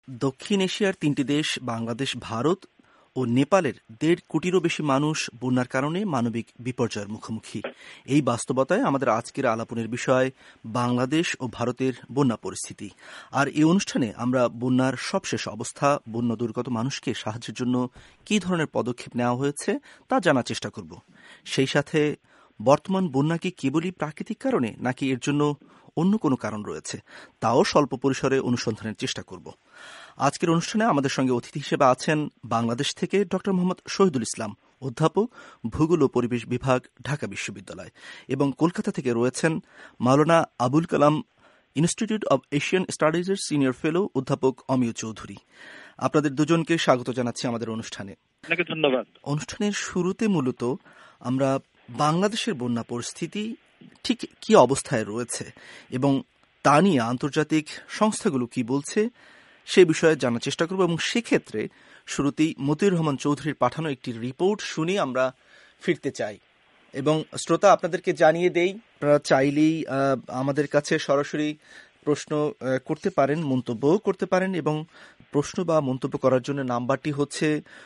দক্ষিণ এশিয়ার তিনটি দেশ বাংলাদেশ, ভারত ও নেপালের ১.৫ কোটিরও বেশি মানুষ বন্যার কারণে মানবিক বিপর্যয়ের মুখোমুখি। এই বাস্তবতায় আমাদের আজকের আলাপনের বিষয় বাংলাদেশ ও ভারতের বন্যা পরিস্থিতি। আর এই অনুষ্ঠানে আমরা বন্যার সবশেষ অবস্থা, বন্যা দুর্গত মানুষকে সাহায্যের জন্য কী ধরনের পদক্ষেপ নেওয়া হয়েছে তা জানার চেষ্টা করব। সেই সাথে বর্তমান বন্যা কি কেবলই প্রাকৃতিক কারণে নাকি এর জন্য অন্য কোনো কারণ রয়েছে তাও স্বল্প পরিসরে অনুসন্ধানের চেষ্টা করব। আজকের অনুষ্ঠানে আমাদের সঙ্গে অতিথি হিসেবে আছেন বাংলাদেশ থেকে ডক্টর মোহাম্মদ শহীদুল ইসলাম, অধ্যাপক, ভূগোল ও পরিবেশ বিভাগ, ঢাকা বিশ্ববিদ্যালয়, এবং কলকাতা থেকে রয়েছেন Maulana Abul Kalam institute of Asian স্টাডিজের সিনিয়র ফেলো অধ্যাপক অমিয় চৌধুরী। আপনাদের দুজনকে স্বাগত জানাচ্ছি আমাদের অনুষ্ঠানে। আপনাকে ধন্যবাদ। অনুষ্ঠানের শুরুতে মূলত আমরা বাংলাদেশের বন্যা পরিস্থিতি ঠিক কি অবস্থায় রয়েছে এবং তা নিয়ে আন্তর্জাতিক সংস্থাগুলো কি বলছে সে বিষয়ে জানার চেষ্টা করব, এবং সেক্ষেত্রে শুরুতেই মতিউর রহমান চৌধুরীর পাঠানো একটি রিপোর্ট শুনে আমরা ফিরতে চাই। এবং শ্রোতা, আপনাদেরকে জানিয়ে দেই, আপনারা চাইলেই আমাদের কাছে সরাসরি প্রশ্ন করতে পারেন, মন্তব্যও করতে পারেন, এবং প্রশ্ন বা মন্তব্য করার জন্য নাম্বারটি হচ্ছে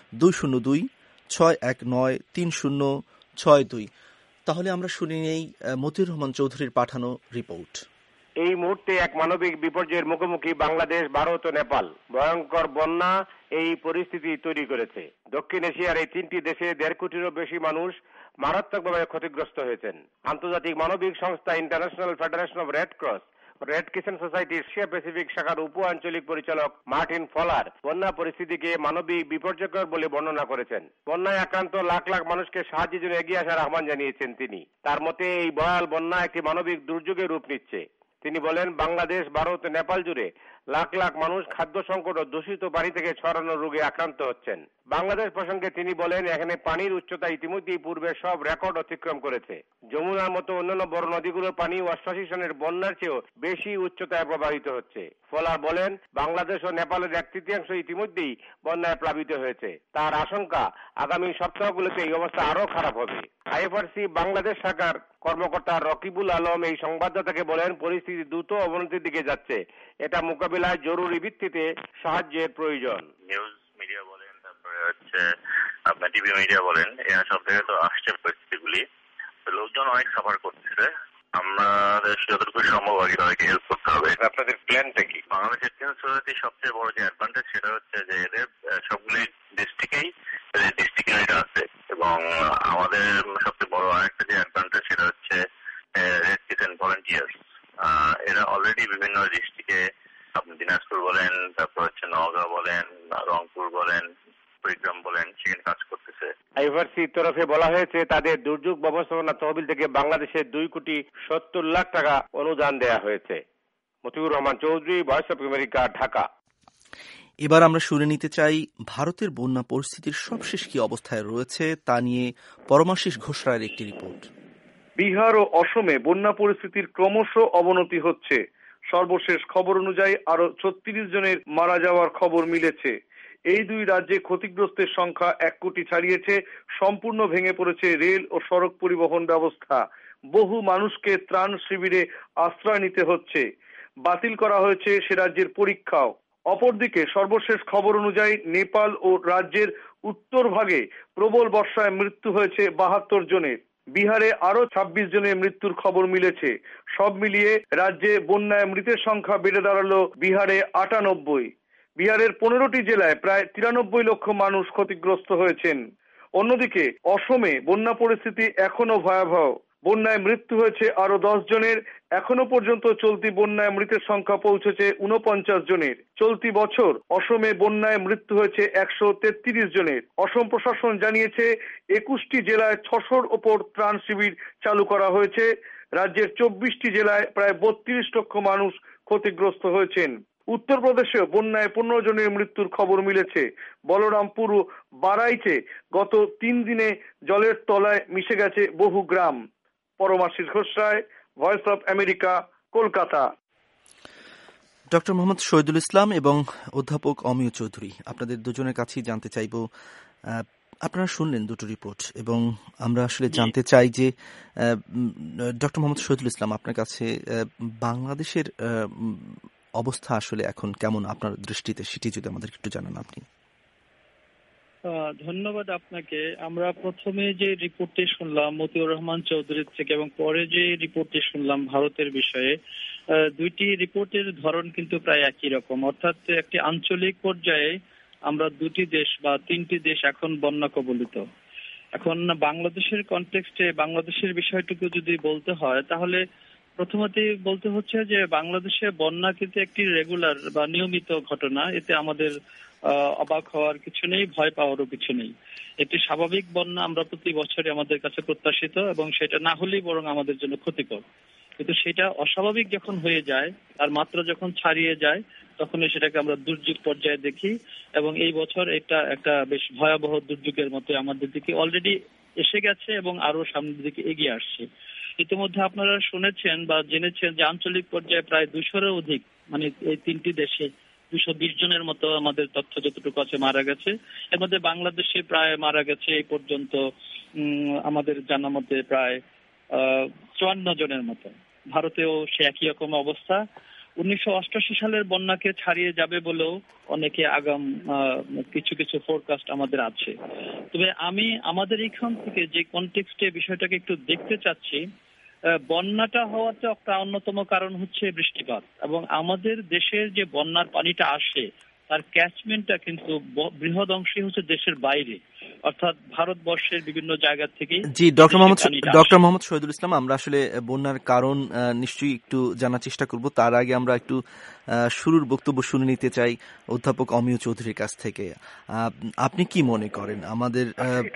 202-619-3062। তাহলে আমরা শুনে নেই মতিউর রহমান চৌধুরীর পাঠানো রিপোর্ট। এই মুহূর্তে এক মানবিক বিপর্যয়ের মুখোমুখি বাংলাদেশ, ভারত ও নেপাল। ভয়ঙ্কর বন্যা এই পরিস্থিতি তৈরি করেছে। দক্ষিণ এশিয়ার এই তিনটি দেশে ১.৫ কোটিরও বেশি মানুষ মারাত্মকভাবে ক্ষতিগ্রস্ত হয়েছেন। আন্তর্জাতিক মানবিক সংস্থা International Federation of Red Cross, Red Crescent সোসাইটির এশিয়া প্যাসিফিক শাখার উপ আঞ্চলিক পরিচালক মার্টিন ফলার বন্যা পরিস্থিতিকে মানবিক বিপর্যয়কর বলে বর্ণনা করেছেন। বন্যায় আক্রান্ত লাখ লাখ মানুষকে সাহায্যের জন্য এগিয়ে আসার আহ্বান জানিয়েছেন তিনি। তার মতে এই ভয়াল বন্যা একটি মানবিক দুর্যোগের রূপ নিচ্ছে। তিনি বলেন, বাংলাদেশ, ভারত, নেপাল জুড়ে লাখ লাখ মানুষ খাদ্য সংকট ও দূষিত পানি থেকে ছড়ানো রোগে আক্রান্ত হচ্ছেন। বাংলাদেশ প্রসঙ্গে তিনি বলেন, এখানে পানির উচ্চতা ইতিমধ্যেই পূর্বে সব রেকর্ড অতিক্রম করেছে। যমুনার মতো অন্যান্য বড় নদীগুলোর পানি ৮৮ সনের বন্যার চেয়েও বেশি উচ্চতায় প্রবাহিত হচ্ছে। ফলার বলেন, বাংলাদেশ ও নেপালের ১/৩ ইতিমধ্যেই বন্যায় প্লাবিত হয়েছে। তার আশঙ্কা আগামী সপ্তাহগুলোতে এই অবস্থা আরো খারাপ হবে। আইএফআরসি বাংলাদেশ শাখার কর্মকর্তা রকিবুল আলম এই সংবাদদাতাকে বলেন, পরিস্থিতি দ্রুত অবনতির দিকে যাচ্ছে। এটা মোকাবিলায় জরুরি ভিত্তিতে সাহায্যের প্রয়োজন। নিউজ মিডিয়া বলেন, তারপরে হচ্ছে আপনার টিভি মিডিয়া বলেন, এরা সব থেকে তো আসছে পরিস্থিতিগুলি। লোকজন অনেক সাফার করতেছে। আমাদের যতটুকু সম্ভব আগে তাদেরকে হেল্প করতে হবে। আপনাদের প্ল্যানটা কি? বাংলাদেশের সোসাইটির সবচেয়ে বড় যে অ্যাডভান্টেজ সেটা হচ্ছে যে এদের সবগুলি ডিস্ট্রিক্টেই ডিস্ট্রিক্ট ইউনিট আছে, এবং আমাদের সবচেয়ে বড় আরেকটা যে অ্যাডভান্টেজ সেটা হচ্ছে রেড ক্রিসেন্ট ভলান্টিয়ার্স। এরা অলরেডি বিভিন্ন ডিস্ট্রিক্টে, আপনি দিনাজপুর বলেন, তারপর হচ্ছে নওগাঁ বলেন, রংপুর বলেন, কুড়িগ্রাম বলেন, সেখানে কাজ করতেছে। আইএফআরসির তরফে বলা হয়েছে তাদের দুর্যোগ ব্যবস্থাপনা তহবিল থেকে বাংলাদেশে 2,70,00,000 টাকা অনুদান দেয়া হয়েছে। Motiur Rahman Chowdhury, Voice of America, Dhaka. এবার আমরা শুনে নিতে চাই ভারতের বন্যা পরিস্থিতির সবশেষ কি অবস্থায় রয়েছে তা নিয়ে পরমাশিস ঘোষ রায়ের একটি রিপোর্ট। বিহার ও অসমে বন্যা পরিস্থিতির ক্রমশ অবনতি হচ্ছে। সর্বশেষ খবর অনুযায়ী আরো ৩৬ জনের মারা যাওয়ার খবর মিলেছে। এই দুই রাজ্যে ক্ষতিগ্রস্তের সংখ্যা ১ কোটি ছাড়িয়েছে। সম্পূর্ণ ভেঙে পড়েছে রেল ও সড়ক পরিবহন ব্যবস্থা। বহু মানুষকে ত্রাণ শিবিরে আশ্রয় নিতে হচ্ছে। বাতিল করা হয়েছে সে রাজ্যের পরীক্ষাও। অপরদিকে সর্বশেষ খবর অনুযায়ী নেপাল ও রাজ্যের উত্তর ভাগে প্রবল বর্ষায় মৃত্যু হয়েছে ৭২ জনের। বিহারে আরো ২৬ জনের মৃত্যুর খবর মিলেছে। সব মিলিয়ে রাজ্যে বন্যায় মৃতের সংখ্যা বেড়ে দাঁড়ালো বিহারে ৯৮। বিহারের ১৫টি জেলায় প্রায় ৯৩ লক্ষ মানুষ ক্ষতিগ্রস্ত হয়েছেন। অন্যদিকে অসমে বন্যা পরিস্থিতি এখনো ভয়াবহ। বন্যায় মৃত্যু হয়েছে আরো ১০ জনের। এখনো পর্যন্ত চলতি বন্যায় মৃতের সংখ্যা পৌঁছেছে ৪৯ জনের। চলতি বছর অসমে বন্যায় মৃত্যু হয়েছে ১৩৩ জনের। অসম প্রশাসন জানিয়েছে ২১টি জেলায় ৬০০-র ওপর ত্রাণ শিবির চালু করা হয়েছে। রাজ্যের ২৪টি জেলায় প্রায় ৩২ লক্ষ মানুষ ক্ষতিগ্রস্ত হয়েছেন। উত্তরপ্রদেশে বন্যায় ১৫ জনের মৃত্যুর খবর মিলেছে। বলরামপুর ও বারাইচে গত ৩ দিনে জলের তলায় মিশে গেছে বহু গ্রাম। Paramashis Ghosh Roy, Voice of America, Kolkata. Doctor Mohammad Shahidul Islam এবং অধ্যাপক অমিয় চৌধুরী, আপনাদের দুজনের কাছেই জানতে চাইব, আপনারা শুনলেন দুটো রিপোর্ট, এবং আমরা আসলে জানতে চাই যে ডক্টর মোহাম্মদ শহীদুল ইসলাম, আপনার কাছে বাংলাদেশের অবস্থা আসলে এখন কেমন আপনার দৃষ্টিতে, সেটি যদি আমাদের একটু জানান আপনি। ধন্যবাদ আপনাকে। আমরা প্রথমে যে রিপোর্টটি শুনলাম মতিউর রহমান চৌধুরীর থেকে এবং পরে যে রিপোর্টটি শুনলাম ভারতের বিষয়ে, দুইটি রিপোর্টের ধরন কিন্তু প্রায় একই রকম, অর্থাৎ একটি আঞ্চলিক পর্যায়ে আমরা দুটি দেশ বা তিনটি দেশ এখন বন্যা কবলিত। এখন বাংলাদেশের কনটেক্সটে বাংলাদেশের বিষয়টুকু যদি বলতে হয় তাহলে প্রথমতই বলতে হচ্ছে যে বাংলাদেশে বন্যা কিন্তু একটি রেগুলার বা নিয়মিত ঘটনা। এতে আমাদের অবাক হওয়ার কিছু নেই, ভয় পাওয়ারও কিছু নেই। একটি স্বাভাবিক বন্যা আমরা প্রতি বছরই আমাদের কাছে প্রত্যাশিত এবং সেটা না হলেই বরং আমাদের জন্য ক্ষতিকর। কিন্তু সেটা অস্বাভাবিক যখন হয়ে যায়, তার মাত্রা যখন ছাড়িয়ে যায়, তখনই সেটাকে আমরা দুর্যোগ পর্যায়ে দেখি এবং এই বছর এটা একটা বেশ ভয়াবহ দুর্যোগের মতো আমাদের দিকে অলরেডি এসে গেছে এবং আরো সামনের দিকে এগিয়ে আসছে। ইতিমধ্যে আপনারা শুনেছেন বা জেনেছেন যে আঞ্চলিক পর্যায়ে প্রায় 200-এরও অধিক, মানে এই তিনটি দেশে 220 জনের মতো আমাদের তথ্য যতটুকু আছে মারা গেছে। এর মধ্যে বাংলাদেশে প্রায় মারা গেছে এই পর্যন্ত আমাদের জানা মতে প্রায় 54 জনের মতো। ভারতেও সে একই রকম অবস্থা। 1988 সালের বন্যাকে ছাড়িয়ে যাবে বলেও অনেকে আগাম কিছু কিছু ফোরকাস্ট আমাদের আছে। তবে আমি আমাদের এখান থেকে যে কনটেক্সটে বিষয়টাকে একটু দেখতে চাচ্ছি, বন্যাটা হওয়াতে একটা অন্যতম কারণ হচ্ছে বৃষ্টিপাত এবং আমাদের দেশের যে বন্যার পানিটা আসে তার ক্যাচমেন্টটা কিন্তু বৃহৎ অংশই হচ্ছে দেশের বাইরে, অর্থাৎ ভারতবর্ষের বিভিন্ন জায়গা থেকে। জি, ডক্টর মোহাম্মদ শহীদুল ইসলাম, আমরা আসলে বন্যার কারণ নিশ্চয়ই একটু জানার চেষ্টা করব। তার আগে আমরা একটু শুরুর বক্তব্য শুনে নিতে চাই অধ্যাপক অমিয় চৌধুরীর কাছ থেকে। আপনি কি মনে করেন আমাদের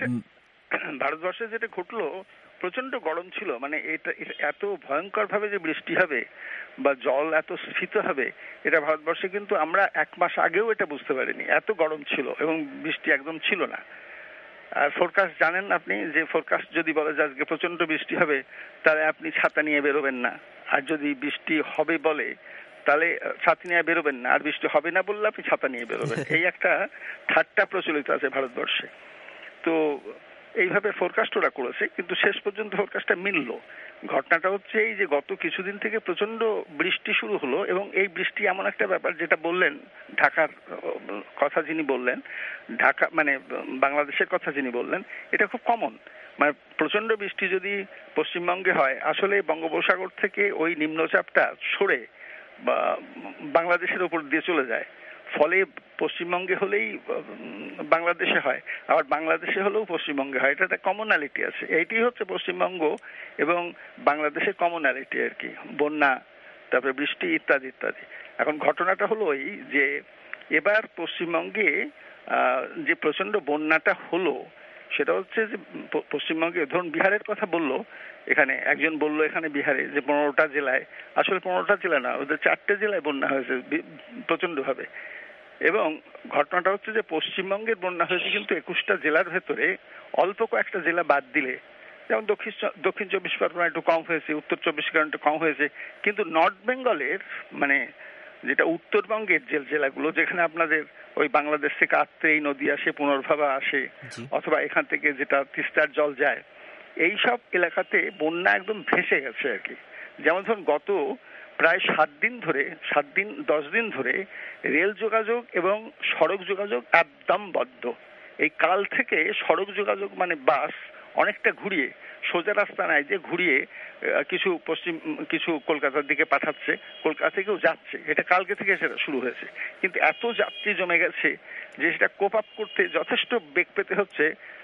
ভারতবর্ষে যেটা ঘটলো, প্রচন্ড গরম ছিল, মানে এটা এত ভয়ঙ্কর ভাবে যে বৃষ্টি হবে বা জল এত স্ফীত হবে, এটা ভারতবর্ষে কিন্তু আমরা 1 মাস আগেও এটা বুঝতে পারিনি। এত গরম ছিল এবং বৃষ্টি একদম ছিল না। আর ফোরকাস্ট জানেন আপনি, যে ফোরকাস্ট যদি বলে যে আজকে প্রচন্ড বৃষ্টি হবে, তাহলে আপনি ছাতা নিয়ে বেরোবেন না। আর যদি বৃষ্টি হবে বলে, তাহলে ছাতা নিয়ে বেরোবেন না। আর বৃষ্টি হবে না বললে আপনি ছাতা নিয়ে বেরোবেন। এই একটা ঠাট্টা প্রচলিত আছে ভারতবর্ষে। তো এইভাবে ফোরকাস্ট ওরা করেছে, কিন্তু শেষ পর্যন্ত ফোরকাস্টটা মিললো। ঘটনাটা হচ্ছে এই যে গত কিছুদিন থেকে প্রচন্ড বৃষ্টি শুরু হলো এবং এই বৃষ্টি এমন একটা ব্যাপার, যেটা বললেন ঢাকার কথা যিনি বললেন, ঢাকা মানে বাংলাদেশের কথা যিনি বললেন, এটা খুব কমন। মানে প্রচন্ড বৃষ্টি যদি পশ্চিমবঙ্গে হয়, আসলে বঙ্গোপসাগর থেকে ওই নিম্নচাপটা সরে বা বাংলাদেশের উপর দিয়ে চলে যায়, ফলে পশ্চিমবঙ্গে হলেই বাংলাদেশে হয়, আবার বাংলাদেশে হলেও পশ্চিমবঙ্গে হয়। এটা একটা কমনালিটি আছে। এইটি হচ্ছে পশ্চিমবঙ্গ এবং বাংলাদেশের কমনালিটি আর কি, বন্যা, তারপরে বৃষ্টি ইত্যাদি ইত্যাদি। এখন ঘটনাটা হলো এই যে এবার পশ্চিমবঙ্গে যে প্রচন্ড বন্যাটা হলো, সেটা হচ্ছে যে পশ্চিমবঙ্গে, ধরুন বিহারের কথা বললো, এখানে একজন বললো এখানে বিহারে যে 15টা জেলায়, আসলে 15টা জেলা না, ওদের 4টে জেলায় বন্যা হয়েছে প্রচন্ড ভাবে। এবং ঘটনাটা হচ্ছে যে পশ্চিমবঙ্গের বন্যা হয়েছে কিন্তু 21টা জেলার ভেতরে অল্প কয়েকটা জেলা বাদ দিলে, যেমন দক্ষিণ 24 পরগনা একটু কম হয়েছে, উত্তর 24 পরগনা একটু কম হয়েছে, কিন্তু নর্থ বেঙ্গলের মানে যেটা উত্তরবঙ্গের যে জেলাগুলো, যেখানে আপনাদের ওই বাংলাদেশ থেকে আত্রেই নদী আসে, পুনর্ভাবা আসে, অথবা এখান থেকে যেটা তিস্তার জল যায়, এই সব এলাকাতে বন্যা একদম ভেসে গেছে আর কি। যেমন ধরুন গত প্রায় 10 দিন ধরে রেল যোগাযোগ এবং সড়ক যোগাযোগ একদম বন্ধ। এই কাল থেকে সড়ক যোগাযোগ মানে বাস অনেকটা ঘুরিয়ে, সোজা রাস্তা নাই যে ঘুরিয়ে কিছু কলকাতার দিকে পাঠাচ্ছে, কলকাতা থেকেও যাচ্ছে, এটা কালকে থেকে সেটা শুরু হয়েছে। কিন্তু এত যাত্রী জমে গেছে যে সেটা কোপ আপ করতে যথেষ্ট বেগ পেতে হচ্ছে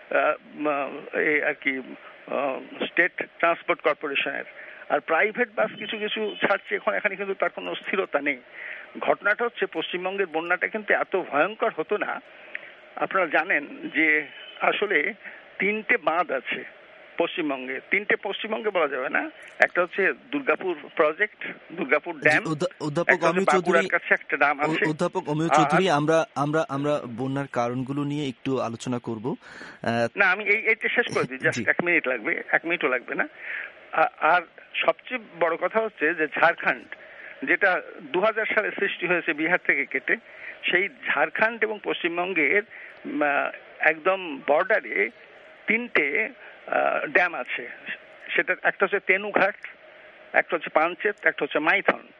আর কি স্টেট ট্রান্সপোর্ট কর্পোরেশনের। আর প্রাইভেট বাস কিছু কিছু ছাড়ছে এখানে, কিন্তু তার কোনো স্থিরতা নেই। ঘটনাটা হচ্ছে পশ্চিমবঙ্গের বন্যাটা কিন্তু এত ভয়ঙ্কর হতো না। আপনারা জানেন যে আসলে 3টে বাঁধ আছে পশ্চিমবঙ্গে, 3টে পশ্চিমবঙ্গে বলা যাবে না, একটা হচ্ছে দুর্গাপুর প্রজেক্ট, দুর্গাপুর ড্যাম, অধ্যাপক অমিয় চৌধুরী, কাছে একটা ড্যাম আছে। অধ্যাপক অমিয় চৌধুরী, আমরা বন্যার কারণগুলো নিয়ে একটু আলোচনা করব। না, আমি এইটা শেষ করে দিই, জাস্ট 1 মিনিট লাগবে, 1 মিনিটও লাগবে না। আর সবচেয়ে বড় কথা হচ্ছে যে ঝাড়খণ্ড, যেটা 2000 সালে সৃষ্টি হয়েছে বিহার থেকে কেটে, সেই ঝাড়খণ্ড এবং পশ্চিমবঙ্গের একদম বর্ডারে 3টে ড্যাম আছে। সেটা একটা হচ্ছে তেনুঘাট, একটা হচ্ছে পাঞ্চেত, একটা হচ্ছে মাইথন।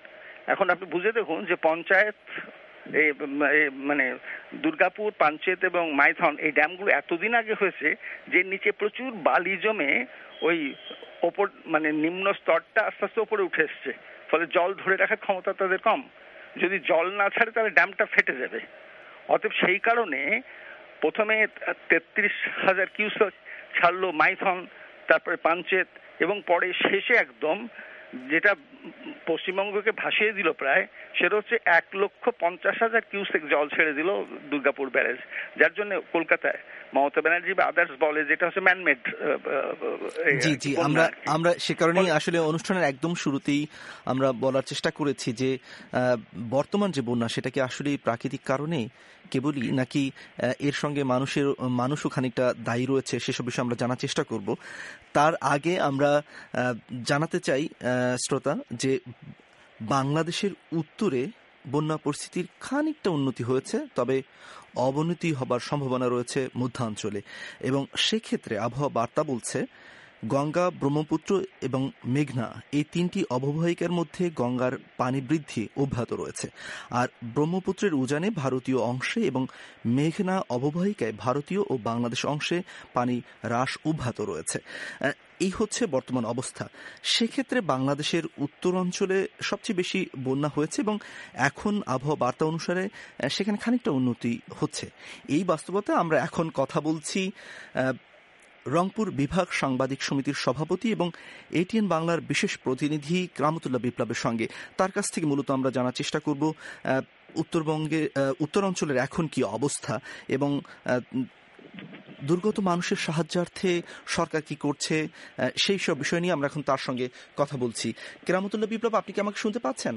এখন আপনি বুঝে দেখুন যে পঞ্চায়েত মানে দুর্গাপুর, পাঞ্চেত এবং মাইথন এই ড্যামগুলো এতদিন আগে হয়েছে যে নিচে প্রচুর বালি জমে ওই ওপর মানে নিম্ন স্তরটা আস্তে আস্তে উপরে উঠে এসছে, ফলে জল ধরে রাখার ক্ষমতা তাদের কম। যদি জল না ছাড়ে তাহলে ড্যামটা ফেটে যাবে। অতএব সেই কারণে প্রথমে 33,000 কিউসেক ছাড়লো মাইথন, তারপরে পাঞ্চেত, এবং পরে শেষে একদম যেটা পশ্চিমবঙ্গকে ভাসিয়ে দিল প্রায়, সেটা হচ্ছে 1,50,000 কিউসেক জল ছেড়ে দিল দুর্গাপুর ব্যারেজ, যার জন্য কলকাতায় মমতা ব্যানার্জি বা আদার্স বলে যেটা হচ্ছে ম্যানমেড। জি জি, আমরা সে কারণেই আসলে অনুষ্ঠানের একদম শুরুতেই আমরা বলার চেষ্টা করেছি যে বর্তমান যে বন্যা সেটা কি আসলে প্রাকৃতিক কারণে কেবলই, নাকি এর সঙ্গে মানুষও খানিকটা দায়ী রয়েছে, সেসব বিষয়ে আমরা জানার চেষ্টা করব। তার আগে আমরা জানাতে চাই শ্রোতা যে বাংলাদেশের উত্তরে বন্যা পরিস্থিতির খানিকটা উন্নতি হয়েছে, তবে অবনতি হবার সম্ভাবনা রয়েছে মধ্যাঞ্চলে, এবং সেক্ষেত্রে আবহাওয়া বার্তা বলছে গঙ্গা, ব্রহ্মপুত্র এবং মেঘনা এই তিনটি অববাহিকার মধ্যে গঙ্গার পানি বৃদ্ধি অব্যাহত রয়েছে, আর ব্রহ্মপুত্রের উজানে ভারতীয় অংশে এবং মেঘনা অববাহিকায় ভারতীয় ও বাংলাদেশ অংশে পানি হ্রাস অব্যাহত রয়েছে। এই হচ্ছে বর্তমান অবস্থা। সেক্ষেত্রে বাংলাদেশের উত্তর অঞ্চলে সবচেয়ে বেশি বন্যা হয়েছে এবং এখন আবহাওয়া বার্তা অনুসারে সেখানে খানিকটা উন্নতি হচ্ছে। এই বাস্তবতা আমরা এখন কথা বলছি রংপুর বিভাগ সাংবাদিক সমিতির সভাপতি এবং এটিএন বাংলার বিশেষ প্রতিনিধি কেরামতুল্লাহ বিপ্লবের সঙ্গে। তার কাছ থেকে মূলত আমরা জানার চেষ্টা করব উত্তরাঞ্চলের এখন কি অবস্থা এবং দুর্গত মানুষের সাহায্যার্থে সরকার কি করছে, সেই সব বিষয় নিয়ে আমরা এখন তার সঙ্গে কথা বলছি। কেরামতুল্লাহ বিপ্লব, আপনি কি আমাকে শুনতে পাচ্ছেন?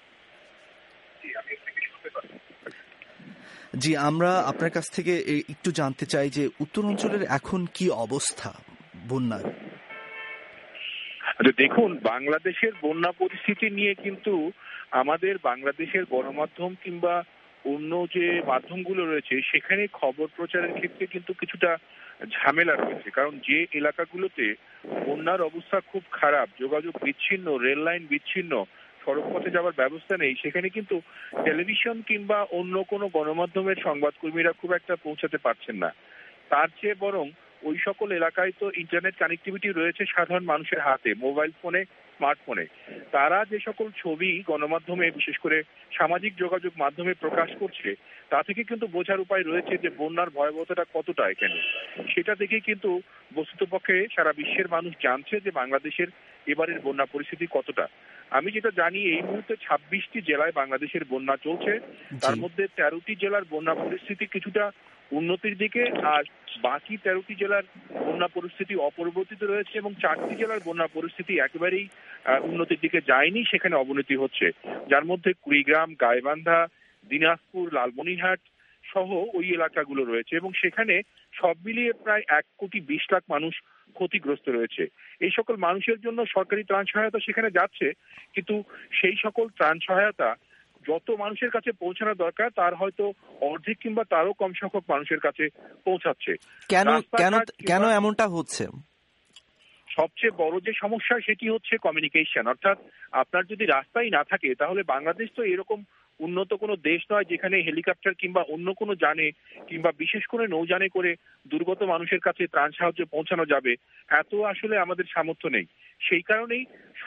জি, আমরা আপনার কাছ থেকে একটু জানতে চাই যে উত্তরাঞ্চলের এখন কি অবস্থা বন্যার। দেখুন, বাংলাদেশের বন্যা পরিস্থিতি নিয়ে কিন্তু আমাদের বাংলাদেশের গণমাধ্যম কিংবা অন্য যে মাধ্যমগুলো রয়েছে সেখানে খবর প্রচারের ক্ষেত্রে কিন্তু কিছুটা ঝামেলা রয়েছে। কারণ যে এলাকাগুলোতে বন্যার অবস্থা খুব খারাপ, যোগাযোগ বিচ্ছিন্ন, রেল লাইন বিচ্ছিন্ন, সড়ক পথে যাওয়ার ব্যবস্থা নেই, সেখানে কিন্তু টেলিভিশন কিংবা অন্য কোনো গণমাধ্যমের সংবাদকর্মীরা খুব একটা পৌঁছাতে পারছেন না। তার চেয়ে বরং ওই সকল এলাকায় তো ইন্টারনেট কানেক্টিভিটি রয়েছে সাধারণ মানুষের হাতে, মোবাইল ফোনে, স্মার্টফোনে। তারা যে সকল ছবি গণমাধ্যমে, বিশেষ করে সামাজিক যোগাযোগ মাধ্যমে প্রকাশ করছে, তা থেকে কিন্তু বোঝার উপায় রয়েছে যে বন্যার ভয়াবহতাটা কতটা এখানে। সেটা দেখেই কিন্তু বস্তুতপক্ষে সারা বিশ্বের মানুষ জানছে যে বাংলাদেশের এবারের বন্যা পরিস্থিতি কতটা। আমি যেটা জানি, এই মুহূর্তে 26টি জেলায় বাংলাদেশের বন্যা চলছে, তার মধ্যে 13টি জেলার বন্যা পরিস্থিতি কিছুটা উন্নতির দিকে, আর বাকি 13টি জেলার বন্যা পরিস্থিতি অপরিবর্তিত রয়েছে, এবং 4টি জেলার বন্যা পরিস্থিতি একেবারেই উন্নতির দিকে যায়নি, সেখানে অবনতি হচ্ছে। যার মধ্যে কুড়িগ্রাম, গাইবান্ধা, দিনাজপুর, লালমনিরহাট সহ ওই এলাকাগুলো রয়েছে, এবং সেখানে সব মিলিয়ে প্রায় 1,20,00,000 মানুষ ক্ষতিগ্রস্ত রয়েছে। এই সকল মানুষের জন্য সরকারি ত্রাণ সহায়তা সেখানে যাচ্ছে, কিন্তু সেই সকল ত্রাণ সহায়তা যত মানুষের কাছে পৌঁছানো দরকার তার হয়তো অর্ধেক কিংবা তারও কম সংখ্যক মানুষের কাছে পৌঁছাচ্ছে। কেন এমনটা হচ্ছে? সবচেয়ে বড় যে সমস্যা সেটি হচ্ছে কমিউনিকেশন, অর্থাৎ আপনার যদি রাস্তাই না থাকে, তাহলে বাংলাদেশ তো এরকম উন্নত কোনো দেশ নয় যেখানে হেলিকপ্টার কিংবা অন্য কোনো যানে কিংবা বিশেষ করে নৌযানে করে দুর্গত মানুষের কাছে ত্রাণ সাহায্য পৌঁছানো যাবে, এত আসলে আমাদের সামর্থ্য নেই। সেই কারণেই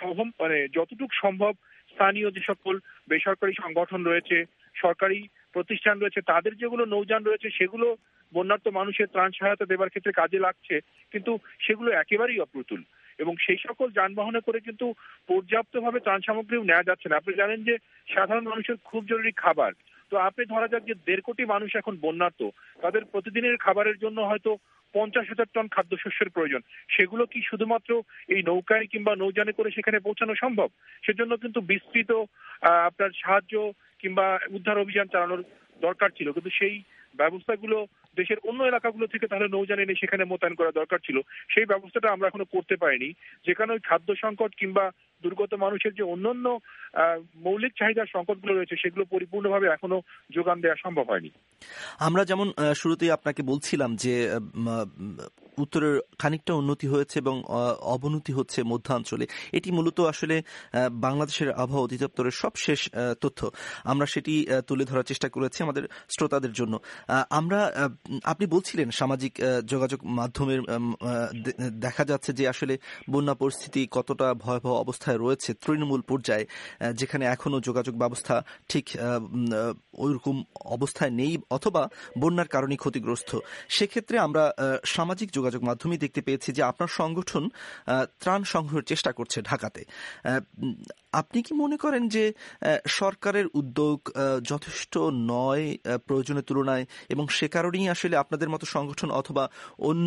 যতটুকু সম্ভব স্থানীয় যে সকল বেসরকারি সংগঠন রয়েছে, সরকারি প্রতিষ্ঠান রয়েছে, তাদের যেগুলো নৌযান রয়েছে সেগুলো বন্যার্ত মানুষের ত্রাণ সহায়তা দেবার ক্ষেত্রে কাজে লাগছে, কিন্তু সেগুলো একেবারেই অপ্রতুল, এবং সেই সকল যানবাহনে করে কিন্তু পর্যাপ্তভাবে ত্রাণ সামগ্রীও নেওয়া যাচ্ছে না। আপনি জানেন যে সাধারণ মানুষের খুব জরুরি খাবার, তো আপনি ধরা যাক যে 1.5 কোটি মানুষ এখন বন্যার্ত, তাদের প্রতিদিনের খাবারের জন্য হয়তো 50,000 টন খাদ্যশস্যের প্রয়োজন। সেগুলো কি শুধুমাত্র এই নৌকায় কিংবা নৌযানে করে সেখানে পৌঁছানো সম্ভব? সেজন্য কিন্তু বিস্তৃত আপনার সাহায্য কিংবা উদ্ধার অভিযান চালানোর দরকার ছিল, কিন্তু সেই ব্যবস্থাগুলো দেশের অন্য এলাকাগুলো থেকে তাহলে নৌযান এনে সেখানে মোতায়েন করা দরকার ছিল। সেই ব্যবস্থাটা আমরা এখনো করতে পারিনি, যেখানে ওই খাদ্য সংকট কিংবা দুর্গত মানুষের যে অন্যান্য মৌলিক চাহিদার সংকটগুলো রয়েছে সেগুলো পরিপূর্ণভাবে এখনো যোগান দেওয়া সম্ভব হয়নি। আমরা যেমন শুরুতেই আপনাকে বলছিলাম যে উত্তরের খানিকটা উন্নতি হয়েছে এবং অবনতি হচ্ছে মধ্যাঞ্চলে। এটি মূলত আসলে বাংলাদেশের আবহাওয়া অধিদপ্তরের সবশেষ তথ্য। আমরা সেটি তুলে ধরার চেষ্টা করেছি আমাদের শ্রোতাদের জন্য। আপনি বলছিলেন সামাজিক যোগাযোগ মাধ্যমের দেখা যাচ্ছে যে আসলে বন্যা পরিস্থিতি কতটা ভয়াবহ অবস্থায় রয়েছে তৃণমূল পর্যায়ে, যেখানে এখনো যোগাযোগ ব্যবস্থা ঠিক ওইরকম অবস্থায় নেই অথবা বন্যার কারণে ক্ষতিগ্রস্ত। সেক্ষেত্রে আমরা সামাজিক যোগাযোগ মাধ্যমে দেখতে পেয়েছি যে আপনার সংগঠন ত্রাণ সংগ্রহের চেষ্টা করছে ঢাকাতে। আপনি কি মনে করেন যে সরকারের উদ্যোগ যথেষ্ট নয় প্রয়োজনের তুলনায়, এবং সে কারণেই আসলে আপনাদের মতো সংগঠন অথবা অন্য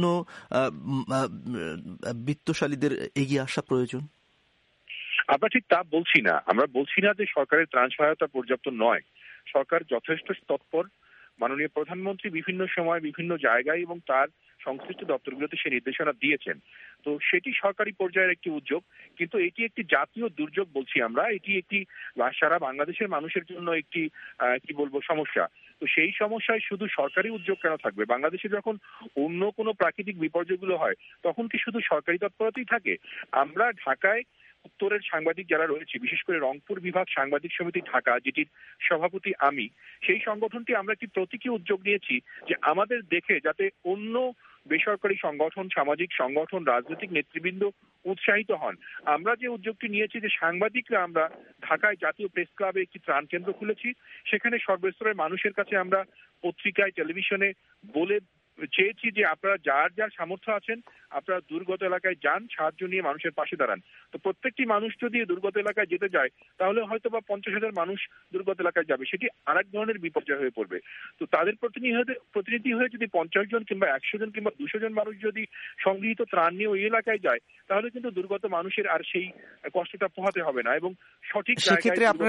বিত্তশালীদের এগিয়ে আসা প্রয়োজন? আমরা ঠিক তা বলছি না। আমরা বলছি না যে সরকারের ত্রাণ সহায়তা পর্যাপ্ত নয়। সরকার যথেষ্ট তৎপর। মাননীয় প্রধানমন্ত্রী বিভিন্ন সময় বিভিন্ন জায়গায় এবং তার সংশ্লিষ্ট দপ্তরগুলোতে সে নির্দেশনা দিয়েছেন। তো সেটি সরকারি পর্যায়ের একটি উদ্যোগ, কিন্তু এটি একটি জাতীয় দুর্যোগ বলছি আমরা। এটি একটি সারা বাংলাদেশের মানুষের জন্য একটি কি বলবো সমস্যা। তো সেই সমস্যায় শুধু সরকারি উদ্যোগ কেন থাকবে? বাংলাদেশে যখন অন্য কোনো প্রাকৃতিক বিপর্যয়গুলো হয় তখন কি শুধু সরকারি তৎপরতাই থাকে? আমরা ঢাকায় উত্তরের সাংবাদিক যারা রয়েছে, বিশেষ করে রংপুর বিভাগ সাংবাদিক সমিতি ঢাকা, যেটির সভাপতি আমি, সেই সংগঠনটি আমরা একটি প্রতীকী উদ্যোগ নিয়েছি যে আমাদের দেখে যাতে অন্য বেসরকারি সংগঠন, সামাজিক সংগঠন, রাজনৈতিক নেতৃবৃন্দ উৎসাহিত হন। আমরা যে উদ্যোগটি নিয়েছি যে সাংবাদিকরা আমরা ঢাকায় জাতীয় প্রেস ক্লাবে একটি ত্রাণ কেন্দ্র খুলেছি। সেখানে সর্বস্তরের মানুষের কাছে আমরা পত্রিকায়, টেলিভিশনে বলে চেয়েছি যে আপনারা যার যার সামর্থ্য আছেন আপনারা দুর্গত এলাকায় যান, সাহায্য নিয়ে মানুষের পাশে দাঁড়ান। তো প্রত্যেকটি মানুষ যদি দুর্গত এলাকায় যেতে যায় তাহলে হয়তো বা 50,000 মানুষ দুর্গত এলাকায় যাবে, সেটি আরেক ধরনের বিপর্যয় হয়ে পড়বে। তো তাদের প্রতিনিধি হয়ে যদি 50 জন কিংবা 100 জন কিংবা 200 জন মানুষ যদি সংগৃহীত ত্রাণ নিয়ে ওই এলাকায় যায় তাহলে কিন্তু দুর্গত মানুষের আর সেই কষ্টটা পোহাতে হবে না এবং সঠিক জায়গায়। সেক্ষেত্রে আপনারা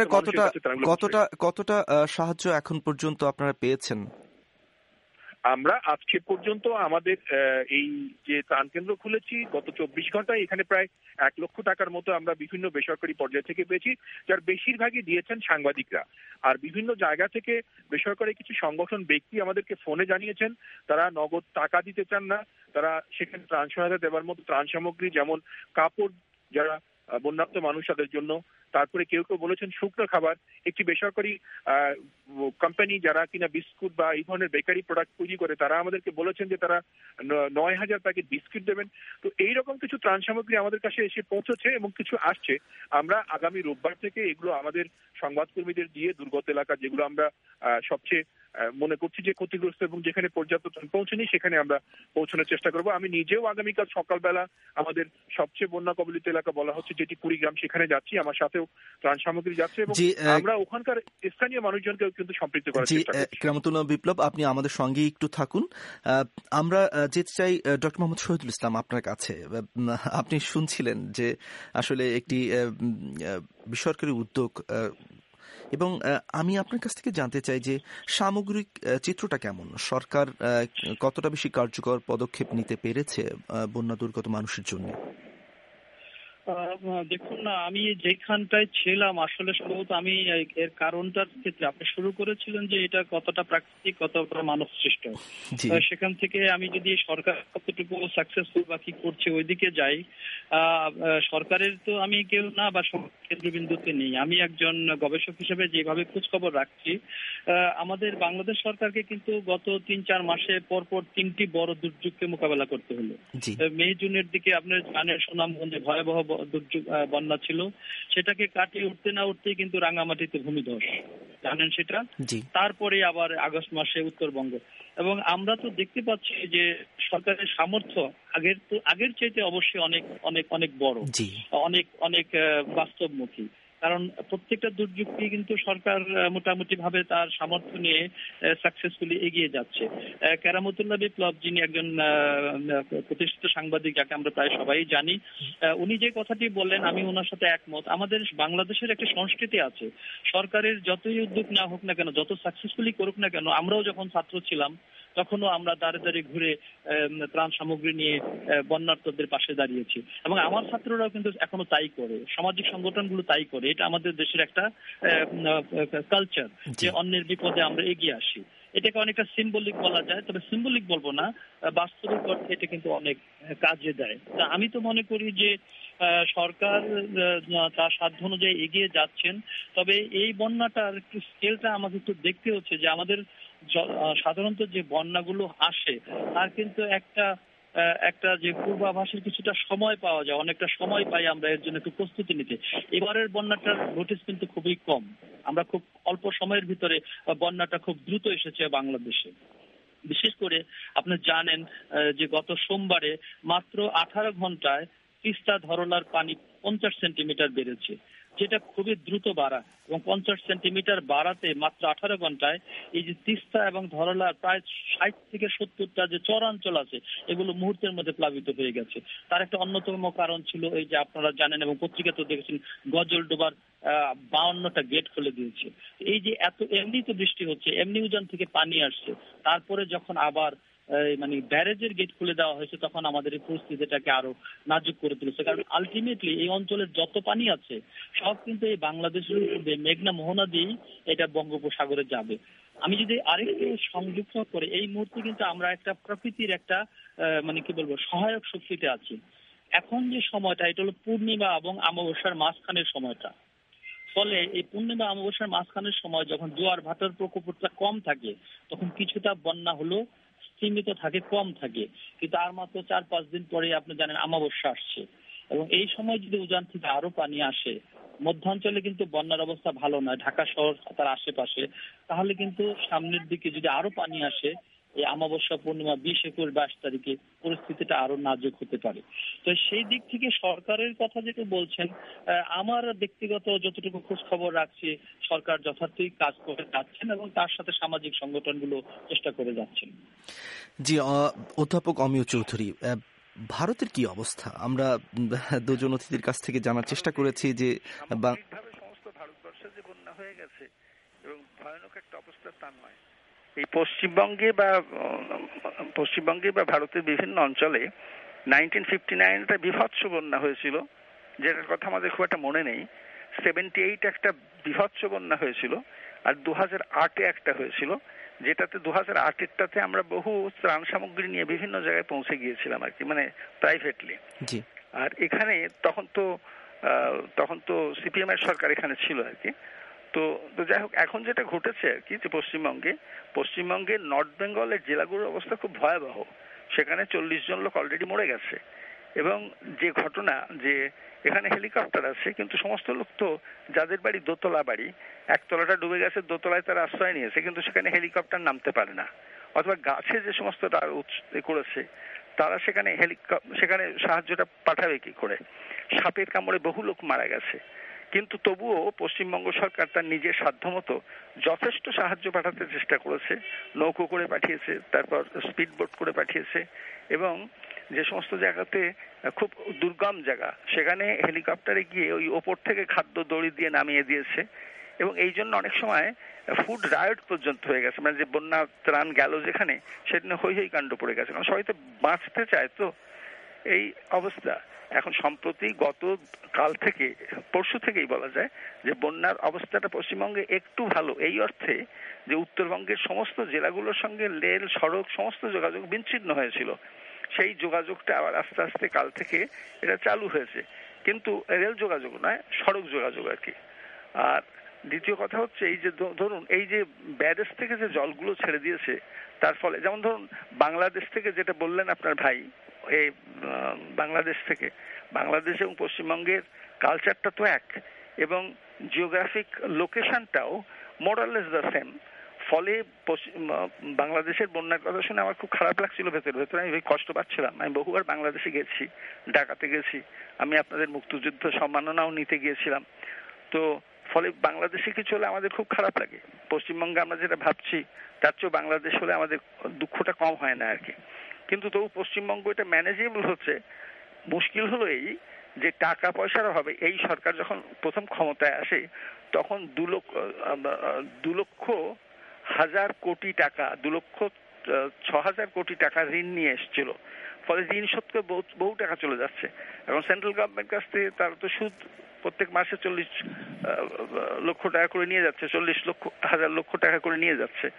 কতটা সাহায্য এখন পর্যন্ত আপনারা পেয়েছেন? আমরা আজকে পর্যন্ত আমাদের এই যে ত্রাণ কেন্দ্র খুলেছি গত 24 ঘন্টায় এখানে প্রায় 1 লক্ষ টাকার মতো আমরা বিভিন্ন বেসরকারি পর্যায় থেকে পেয়েছি, যার বেশিরভাগই দিয়েছেন সাংবাদিকরা। আর বিভিন্ন জায়গা থেকে বেসরকারি কিছু সংগঠন, ব্যক্তি আমাদেরকে ফোনে জানিয়েছেন তারা নগদ টাকা দিতে চান না, তারা সেখানে ত্রাণ সহায়তা দেওয়ার মতো ত্রাণ সামগ্রী যেমন কাপড় যারা বন্যার্ত মানুষ তাদের জন্য, তারপরে কেউ কেউ বলেছেন শুকনো খাবার। একটি বেসরকারি কোম্পানি যারা কিনা বিস্কুট বা এই ধরনের বেকারি প্রোডাক্ট তৈরি করে তারা আমাদেরকে বলেছেন যে তারা 9,000 প্যাকেট বিস্কুট দেবেন। তো এইরকম কিছু ত্রাণ সামগ্রী আমাদের কাছে এসে পৌঁছেছে এবং কিছু আসছে। আমরা আগামী রোববার থেকে এগুলো আমাদের সংবাদকর্মীদের দিয়ে দুর্গত এলাকা যেগুলো আমরা সবচেয়ে মনে করছি যে ক্ষতিগ্রস্ত এবং যেখানে পর্যাপ্ত ত্রাণ পৌঁছেনি সেখানে আমরা পৌঁছানোর চেষ্টা করব। আমি নিজেও আগামীকাল সকালবেলা আমাদের সবচেয়ে বন্যা কবলিত এলাকা বলা হচ্ছে যেটি কুড়িগ্রাম, সেখানে যাচ্ছি। আমার সাথেও ত্রাণ সামগ্রী যাচ্ছে এবং আমরা ওখানকার স্থানীয় মানুষজনকেও কিন্তু সম্পৃক্ত করার চেষ্টা করছি। কেরামতুল্লাহ বিপ্লব, আপনি আমাদের সঙ্গে একটু থাকুন। আমরা যেতে চাই ডক্টর মোহাম্মদ শহীদুল ইসলাম আপনার কাছে। আপনি শুনছিলেন যে আসলে একটি বেসরকারি উদ্যোগ, এবং আমি আপনার কাছ থেকে জানতে চাই যে সামগ্রিক চিত্রটা কেমন? সরকার কতটা বেশি কার্যকর পদক্ষেপ নিতে পেরেছে বন্যা দুর্গত মানুষের জন্য? দেখুন না, আমি যেখানটায় ছিলাম আসলে সম্ভবত আমি এর কারণটার ক্ষেত্রে আপনি শুরু করেছিলেন যে এটা কতটা প্রাকৃতিক কতটা মানব সৃষ্ট। সেখান থেকে আমি যদি সরকার কতটুকু সাকসেসফুল বা কি করছে ওইদিকে যাই, সরকারের তো আমি কেউ না বা কেন্দ্রবিন্দুতে নেই। আমি একজন গবেষক হিসেবে যেভাবে খোঁজখবর রাখছি, আমাদের বাংলাদেশ সরকারকে কিন্তু গত 3-4 মাসে পরপর 3টি বড় দুর্যোগকে মোকাবেলা করতে হলো। মে জুনের দিকে আপনার জানেন সুনামগঞ্জে ভয়াবহ দুর্যোগ বন্যা ছিল, সেটাকে কাটিয়ে উঠতে না উঠতেই কিন্তু রাঙ্গামাটিতে ভূমিধস, জানেন সেটা। তারপরে আবার আগস্ট মাসে উত্তরবঙ্গ, এবং আমরা তো দেখতে পাচ্ছি যে সরকারের সামর্থ্য আগের চাইতে অবশ্যই অনেক অনেক অনেক বড়, অনেক বাস্তবমুখী। কারণ প্রত্যেকটা দুর্যোগকে কিন্তু সরকার মোটামুটি ভাবে তার সামর্থ্য নিয়ে সাকসেসফুলি এগিয়ে যাচ্ছে। কেরামতুল্লাহ বিপ্লব, যিনি একজন প্রতিষ্ঠিত সাংবাদিক যাকে আমরা প্রায় সবাই জানি, উনি যে কথাটি বললেন আমি ওনার সাথে একমত। আমাদের বাংলাদেশের একটা সংস্কৃতি আছে, সরকারের যতই উদ্যোগ না হোক না কেন, যত সাকসেসফুলি করুক না কেন, আমরাও যখন ছাত্র ছিলাম তখনও আমরা দাঁড়ে দাঁড়িয়ে ঘুরে ত্রাণ সামগ্রী নিয়ে বন্যার্তদের পাশে দাঁড়িয়েছি, এবং আমার ছাত্ররাও কিন্তু এখনো তাই করে, সামাজিক সংগঠনগুলো তাই করে। এটা আমাদের দেশের একটা কালচার যে অন্যের বিপদে আমরা এগিয়ে আসি। এটাকে অনেকটা সিম্বলিক বলা যায়, তবে সিম্বলিক বলবো না, বাস্তবিক অর্থে এটা কিন্তু অনেক কাজে দেয়। তা আমি তো মনে করি যে সরকার তার সাধ্য অনুযায়ী এগিয়ে যাচ্ছেন, তবে এই বন্যাটার একটু স্কেলটা আমাকে একটু দেখতে হচ্ছে যে আমাদের সাধারণত যে বন্যাগুলো আসে তার কিন্তু একটা যে পূর্বাভাসের কিছুটা সময় পাওয়া যায়, অনেকটা সময় পাই আমরা এর জন্য একটু প্রস্তুতি নিতে। এবারের বন্যাটার নোটিস কিন্তু খুবই কম, আমরা খুব অল্প সময়ের ভিতরে বন্যাটা খুব দ্রুত এসেছে বাংলাদেশে। বিশেষ করে আপনি জানেন যে গত সোমবারে মাত্র 18 ঘন্টায় তিস্তা ধরলার পানি 50 সেন্টিমিটার বেড়েছে, যেটা খুবই দ্রুত বাড়া, এবং 50 সেন্টিমিটার বাড়াতে মাত্র 18 ঘন্টায় এই যে তিস্তা এবং ধরলার প্রায় 60 থেকে 70টা যে চরাঞ্চল আছে এগুলো মুহূর্তের মধ্যে প্লাবিত হয়ে গেছে। তার একটা অন্যতম কারণ ছিল এই যে আপনারা জানেন এবং পত্রিকাতেও দেখেছেন, গজলডোবার 52টা গেট খুলে দিয়েছে। এই যে এত এমনি তো বৃষ্টি হচ্ছে, এমনি উজান থেকে পানি আসছে, তারপরে যখন আবার মানে ব্যারেজের গেট খুলে দেওয়া হয়েছে তখন আমাদের এই পরিস্থিতিটাকে আরো নাজুক করে তুলেছে। কারণ আলটিমেটলি এই অঞ্চলের যত পানি আছে সব কিন্তু এই বাংলাদেশের উপরে মেঘনা মোহনা দিয়েই এটা বঙ্গোপসাগরে যাবে। আমি যদি আরেকটু সংযুক্ত করে, এই মুহূর্তে কিন্তু আমরা একটা প্রকৃতির একটা মানে কি বলবো সহায়ক শক্তিতে আছি। এখন যে সময়টা এটা হলো পূর্ণিমা এবং অমাবস্যার মাঝখানের সময়টা, ফলে এই পূর্ণিমা অমাবস্যার মাঝখানের সময় যখন জোয়ার ভাটার প্রকোপটা কম থাকে তখন কিছুটা বন্যা হলো সীমিত থাকে, কম থাকে, কিন্তু আর মাত্র 4-5 দিন পরে আপনি জানেন অমাবস্যা আসছে, এবং এই সময় যদি উজান থেকে আরো পানি আসে, মধ্যাঞ্চলে কিন্তু বন্যার অবস্থা ভালো নয়, ঢাকা শহর তার আশেপাশে, তাহলে কিন্তু সামনের দিকে যদি আরো পানি আসে এই অমাবস্যা পূর্ণিমা 20-21-22 তারিখে পরিস্থিতিটা আরো নাজুক হতে পারে। তো সেই দিক থেকে সরকারের কথা যেটা বলছেন, আমার ব্যক্তিগত যতটুকু খোঁজ খবর রাখছি সরকার যথার্থই কাজ করে যাচ্ছেন এবং তার সাথে সামাজিক সংগঠনগুলো চেষ্টা করে যাচ্ছেন। জি, অধ্যাপক অমিয় চৌধুরী, ভারতের কি অবস্থা? আমরা দুজন অতিথির কাছ থেকে জানার চেষ্টা করেছি যে সমস্ত ভারতবর্ষে যে বন্যা হয়ে গেছে এবং ভয়ানক একটা অবস্থা তা নয়। এই পশ্চিমবঙ্গে বা ভারতের বিভিন্ন অঞ্চলে 1959 একটা বিভৎস বন্যা হয়েছিল, যেটার কথা আমাদের খুব একটা মনে নেই। 78 একটা বিভৎস বন্যা হয়েছিল, আর 2008-এ একটা হয়েছিল, যেটাতে 2008-এরটাতে আমরা বহু ত্রাণ সামগ্রী নিয়ে বিভিন্ন জায়গায় পৌঁছে গিয়েছিলাম আর কি, মানে প্রাইভেটলি। আর এখানে তখন তো সিপিএম এর সরকার এখানে ছিল আর কি। তো যাই হোক, এখন যেটা ঘটেছে আর কি, যে পশ্চিমবঙ্গের নর্থ বেঙ্গলের জেলাগুলোর অবস্থা খুব ভয়াবহ। সেখানে 40 জন লোক অলরেডি মরে গেছে, এবং যে ঘটনা যে এখানে হেলিকপ্টার আছে, কিন্তু সমস্ত লোক তো যাদের বাড়ি দোতলা বাড়ি, একতলাটা ডুবে গেছে, দোতলায় তারা আশ্রয় নিয়েছে, কিন্তু সেখানে হেলিকপ্টার নামতে পারে না, অথবা গাছে যে সমস্ত করেছে তারা সেখানে সাহায্যটা পাঠাবে কি করে? সাপের কামড়ে বহু লোক মারা গেছে, কিন্তু তবুও পশ্চিমবঙ্গ সরকার তার নিজের সাধ্যমতো যথেষ্ট সাহায্য পাঠাতে চেষ্টা করেছে। নৌকো করে পাঠিয়েছে, তারপর স্পিড বোট করে পাঠিয়েছে, এবং যে সমস্ত জায়গাতে খুব দুর্গম জায়গা সেখানে হেলিকপ্টারে গিয়ে ওই ওপর থেকে খাদ্য দড়ি দিয়ে নামিয়ে দিয়েছে, এবং এই জন্য অনেক সময় ফুড রায়ট পর্যন্ত হয়ে গেছে, মানে যে বন্যা ত্রাণ গেল যেখানে, সেখানে হই হই কাণ্ড পড়ে গেছে, কারণ সবাই তো বাঁচতে চায়। তো এই অবস্থা এখন সম্প্রতি গত কাল থেকে, পরশু থেকেই বলা যায় যে বন্যার অবস্থাটা পশ্চিমবঙ্গে একটু ভালো, এই অর্থে যে উত্তরবঙ্গের সমস্ত জেলাগুলোর সঙ্গে রেল সড়ক সমস্ত যোগাযোগ বিচ্ছিন্ন হয়েছিল, সেই যোগাযোগটা আবার আস্তে আস্তে কাল থেকে এটা চালু হয়েছে, কিন্তু রেল যোগাযোগ নয়, সড়ক যোগাযোগ আর কি। আর দ্বিতীয় কথা হচ্ছে এই যে ধরুন এই যে ব্যারেজ থেকে যে জলগুলো ছেড়ে দিয়েছে, তার ফলে যেমন ধরুন বাংলাদেশ থেকে যেটা বললেন আপনার ভাই, এই বাংলাদেশ এবং পশ্চিমবঙ্গের কালচারটা তো এক, এবং জিওগ্রাফিক লোকেশনটাও মোরালেস দ্য সেম। ফলে বাংলাদেশের বন্যার কথা শুনে আমার খুব খারাপ লাগছিল, ভেতরে আমি কষ্ট পাচ্ছিলাম। আমি বহুবার বাংলাদেশে গেছি, ঢাকাতে গেছি, আমি আপনাদের মুক্তিযুদ্ধ সম্মাননাও নিতে গিয়েছিলাম। তো ফলে বাংলাদেশে কিছু হলে আমাদের খুব খারাপ লাগে। পশ্চিমবঙ্গে আমরা যেটা ভাবছি তার চেয়েও বাংলাদেশ হলে আমাদের দুঃখটা কম হয় না আর কি। কিন্তু তবু পশ্চিমবঙ্গ এটা ম্যানেজেবল হচ্ছে। মুশকিল হলো এই যে টাকা পয়সার অভাবে এই সরকার যখন প্রথম ক্ষমতায় আসে তখন 2,00,000 কোটি টাকা 2,06,000 কোটি টাকা ঋণ নিয়ে এসেছিল। ফলে ঋণ শোধ করে বহু টাকা চলে যাচ্ছে। এখন সেন্ট্রাল গভর্নমেন্ট কাছ থেকে তার তো সুদ প্রত্যেক মাসে 40 লক্ষ টাকা করে নিয়ে যাচ্ছে, 40,000 লক্ষ টাকা করে নিয়ে যাচ্ছে।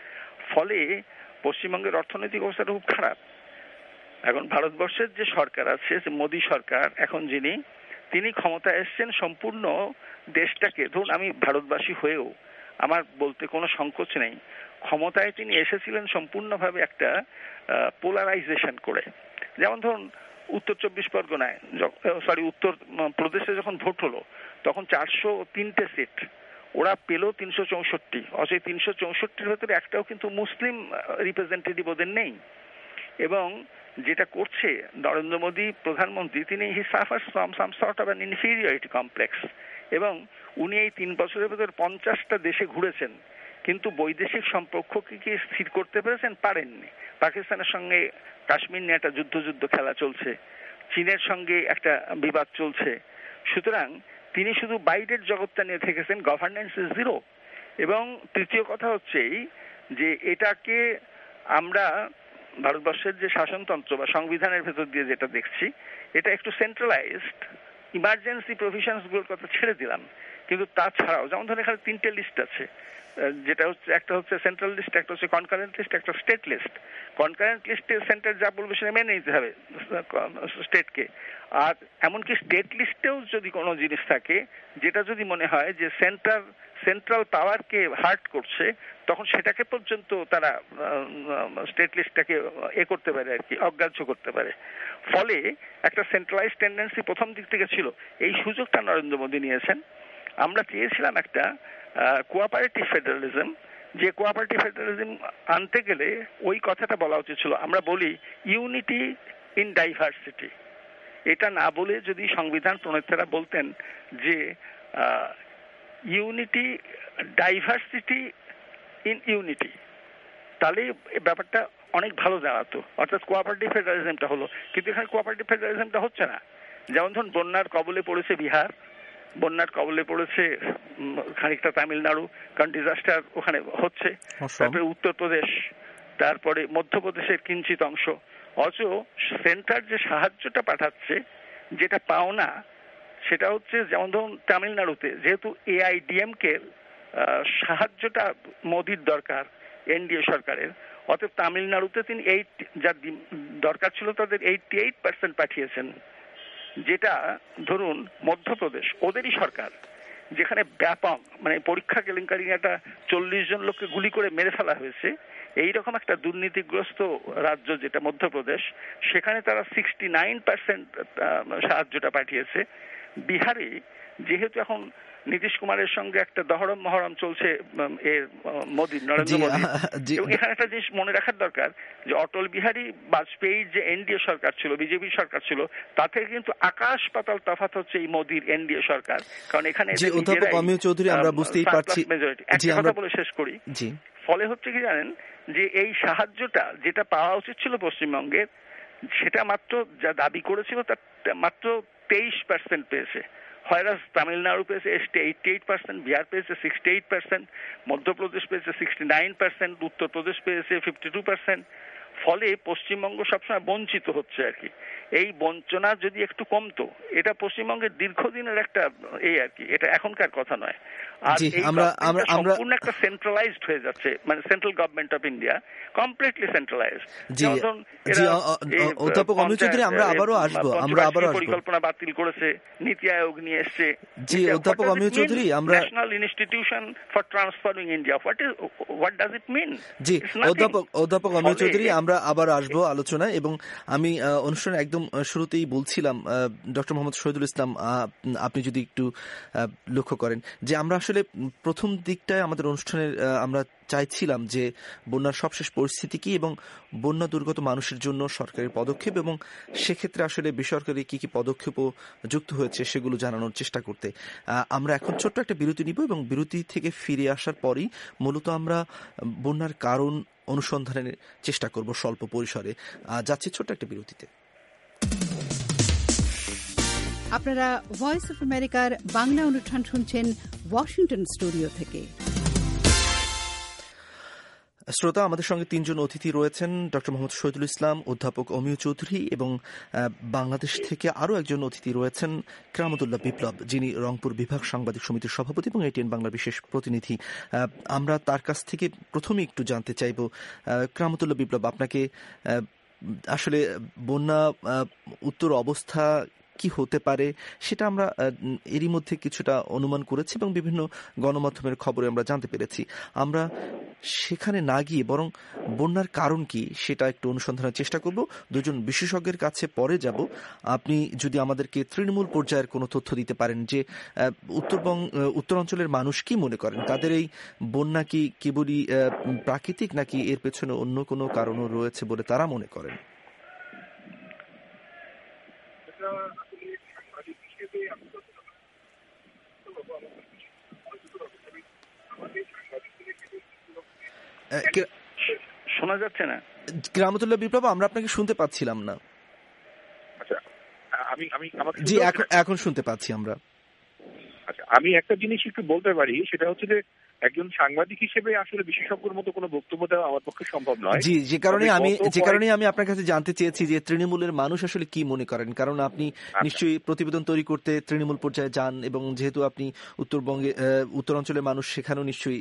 ফলে পশ্চিমবঙ্গের অর্থনৈতিক অবস্থাটা খুব খারাপ। এখন ভারতবর্ষের যে সরকার আছে, যে মোদী সরকার এখন তিনি ক্ষমতায় এসছেন সম্পূর্ণ দেশটাকে, ধরুন আমি ভারতবাসী হয়েও আমার বলতে কোনো সংকোচ নেই, ক্ষমতায় তিনি এসেছিলেন সম্পূর্ণভাবে একটা পোলারাইজেশন করে। যেমন ধরুন উত্তর 24 পরগনায় উত্তর প্রদেশে যখন ভোট হলো তখন 403টে সিট ওরা পেল 364, অথচ 364-র ভেতরে একটাও কিন্তু মুসলিম রিপ্রেজেন্টেটিভ ওদের নেই। এবং যেটা করছে নরেন্দ্র মোদী প্রধানমন্ত্রী, তিনি he suffers from some sort of an inferiority complex. এবং উনি এই 3 বছরের ভেতরে 50টা দেশে ঘুরেছেন, কিন্তু বৈদেশিক সম্পর্ককে কি স্থির করতে পেরেছেন? পারেননি। পাকিস্তানের সঙ্গে কাশ্মীর নিয়ে একটা যুদ্ধ খেলা চলছে, চীনের সঙ্গে একটা বিবাদ চলছে। সুতরাং তিনি শুধু বাইরের জগৎটা নিয়ে থেকেছেন, গভর্নেন্স ইজ জিরো। এবং তৃতীয় কথা হচ্ছে যে এটাকে আমরা ভারতবর্ষের যে শাসনতন্ত্র বা সংবিধানের ভেতর দিয়ে যেটা দেখছি, এটা একটু সেন্ট্রালাইজড। ইমার্জেন্সি প্রভিশনস গুলোর কথা ছেড়ে দিলাম, কিন্তু তাছাড়াও যেমন ধরুন এখানে 3টে লিস্ট আছে, যেটা হচ্ছে একটা হচ্ছে সেন্ট্রাল লিস্ট, একটা হচ্ছে কনকারেন্ট লিস্ট, একটা স্টেট লিস্ট। কনকারেন্ট লিস্টে সেন্টার যা বলবে সেটা মেনে নিতে হবে স্টেটকে। আর এমনকি স্টেট লিস্টেও যদি কোনো জিনিস থাকে যেটা যদি মনে হয় যে সেন্ট্রাল পাওয়ারকে হার্ট করছে, তখন সেটাকে পর্যন্ত তারা স্টেট লিস্টটাকে করতে পারে আর কি, অগ্রাহ্য করতে পারে। ফলে একটা সেন্ট্রালাইজ টেন্ডেন্সি প্রথম দিক থেকে ছিল। এই সুযোগটা নরেন্দ্র মোদী নিয়েছেন। আমরা চেয়েছিলাম একটা কোঅপারেটিভ ফেডারালিজম, যে কোঅপারেটিভ ফেডারালিজম আনতে গেলে ওই কথাটা বলা উচিত ছিল, আমরা বলি ইউনিটি ইন ডাইভার্সিটি। এটা না বলে যদি সংবিধান প্রণেতারা বলতেন যে ইউনিটি ডাইভার্সিটি ইন ইউনিটি, তাহলে ব্যাপারটা অনেক ভালো দাঁড়াতো, অর্থাৎ কোঅপারেটিভ ফেডারালিজমটা হলো। কিন্তু এখানে কোঅপারেটিভ ফেডারালিজমটা হচ্ছে না। যেমন ধরুন বন্যার কবলে পড়েছে বিহার, বন্যার কবলে পড়েছে খানিকটা তামিলনাড়ু, কারণ ডিজাস্টার ওখানে হচ্ছে, তারপরে উত্তরপ্রদেশ, তারপরে মধ্যপ্রদেশের কিঞ্চিত অংশ। অথচ সেন্টার যে সাহায্যটা পাঠাচ্ছে, যেটা পাওনা, সেটা হচ্ছে যেমন ধরুন তামিলনাড়ুতে যেহেতু AIDMকে সাহায্যটা মোদির দরকার এনডিএ সরকারের, অতএব তামিলনাড়ুতে তিনি যা দরকার ছিল তাদের 88% পাঠিয়েছেন। যেটা ধরুন মধ্যপ্রদেশ ওদেরই সরকার, যেখানে ব্যাপক মানে পরীক্ষা কেলেঙ্কারি একটা 40 জন লোককে গুলি করে মেরে ফেলা হয়েছে, এইরকম একটা দুর্নীতিগ্রস্ত রাজ্য যেটা মধ্যপ্রদেশ, সেখানে তারা 69% সাহায্যটা পাঠিয়েছে। বিহারে যেহেতু এখন নীতিশ কুমারের সঙ্গে একটা দহরম মহরম চলছে নরেন্দ্র মোদী, এবং এখানে একটা জিনিস মনে রাখার দরকার যে অটল বিহারী বাজপেয়ীর যে এনডিএ সরকার ছিল, বিজেপি সরকার ছিল, তাতে কিন্তু আকাশ পাতাল তফাৎ হচ্ছে এই মোদীর এনডিএ সরকার। কারণ এখানে অধ্যাপক অমিয় চৌধুরী, আমরা বুঝতেই পারছি, একটা কথা বলে শেষ করি। ফলে হচ্ছে কি জানেন, যে এই সাহায্যটা যেটা পাওয়া উচিত ছিল পশ্চিমবঙ্গের, সেটা মাত্র যা দাবি করেছিল তার মাত্র 23% পেয়েছে। হয়রাস তামিলনাড়ু পেয়েছে 88%, বিহার পেয়েছে 68%, মধ্যপ্রদেশ পেয়েছে 69%, উত্তরপ্রদেশ পেয়েছে 52%। ফলে পশ্চিমবঙ্গ সবসময় বঞ্চিত হচ্ছে আর কি। এই বঞ্চনা যদি একটু কমতো, এটা পশ্চিমবঙ্গের দীর্ঘদিনের একটা আর কি, এটা এখনকার কথা নয়। আর সম্পূর্ণ একটা সেন্ট্রালাইজড হয়ে যাচ্ছে, মানে central government of India completely centralised. অধ্যাপক অমিয় চৌধুরী, আমরা আবারও আসবো। পরিকল্পনা বাতিল করেছে, নীতি আয়োগ নিয়ে এসছে। জি অধ্যাপক অমিয় চৌধুরী, আমরা National Institution for Transforming India, what does it mean? জি অধ্যাপক অমিয় চৌধুরী, আমরা আবার আসবো আলোচনায়। এবং আমি অনুষ্ঠানের একদম শুরুতেই বলছিলাম, ডক্টর মোহাম্মদ শহীদুল ইসলাম, আপনি যদি একটু লক্ষ্য করেন যে আমরা আসলে প্রথম দিকটায় আমাদের অনুষ্ঠানের আমরা চাইছিলাম যে বন্যার সবশেষ পরিস্থিতি কি এবং বন্যা দুর্গত মানুষের জন্য সরকারের পদক্ষেপ, এবং সেক্ষেত্রে আসলে বেসরকারি কি কি পদক্ষেপও যুক্ত হয়েছে সেগুলো জানানোর চেষ্টা করতে। আমরা এখন ছোট্ট একটা বিরতি নিব, এবং বিরতি থেকে ফিরে আসার পরই মূলত আমরা বন্যার কারণ অনুসন্ধানের চেষ্টা করব স্বল্প পরিসরে। যাচ্ছি ছোট্ট একটা বিরতিতে। আপনারা ভয়েস অফ আমেরিকার বাংলা অনুষ্ঠান শুনছেন ওয়াশিংটন স্টুডিও থেকে। শ্রোতা, আমাদের সঙ্গে তিনজন অতিথি রয়েছেন, ডক্টর মোহাম্মদ শহীদুল ইসলাম, অধ্যাপক অমিয় চৌধুরী এবং বাংলাদেশ থেকে আরও একজন অতিথি রয়েছেন কেরামতুল্লাহ বিপ্লব, যিনি রংপুর বিভাগ সাংবাদিক সমিতির সভাপতি এবং এটিএন বাংলার বিশেষ প্রতিনিধি। আমরা তার কাছ থেকে প্রথমে একটু জানতে চাইব, কেরামতুল্লাহ বিপ্লব, আপনাকে আসলে বন্যা উত্তর অবস্থা কি হতে পারে সেটা আমরা এরই মধ্যে কিছুটা অনুমান করেছি এবং বিভিন্ন গণমাধ্যমের খবরে আমরা জানতে পেরেছি। আমরা সেখানে না গিয়ে বরং বন্যার কারণ কি সেটা একটু অনুসন্ধানের চেষ্টা করব। দুজন বিশেষজ্ঞের কাছে পরে যাব। আপনি যদি আমাদেরকে তৃণমূল পর্যায়ের কোনো তথ্য দিতে পারেন যে উত্তরাঞ্চলের মানুষ কি মনে করেন, তাদের এই বন্যা কি কেবলই প্রাকৃতিক নাকি এর পেছনে অন্য কোনো কারণও রয়েছে বলে তারা মনে করেন? শোনা যাচ্ছে না কেরামতুল্লাহ বিপ্লব, আমরা আপনাকে শুনতে পাচ্ছিলাম না। আচ্ছা, জি, এখন শুনতে পাচ্ছি আমরা। আচ্ছা, আমি একটা জিনিস একটু বলতে পারি, সেটা হচ্ছে যে একজন সাংবাদিক হিসেবে আসলে বিশেষজ্ঞের মতো কোনো বক্তব্য দেওয়া আমার পক্ষে সম্ভব নয়। জি, যে কারণে আমি আপনার কাছে জানতে চেয়েছি যে তৃণমূলের মানুষ আসলে কি মনে করেন, কারণ আপনি নিশ্চয়ই প্রতিবেদন তৈরি করতে তৃণমূল পর্যায়ে যান এবং যেহেতু আপনি উত্তরাঞ্চলের মানুষ, সেখানেও নিশ্চয়ই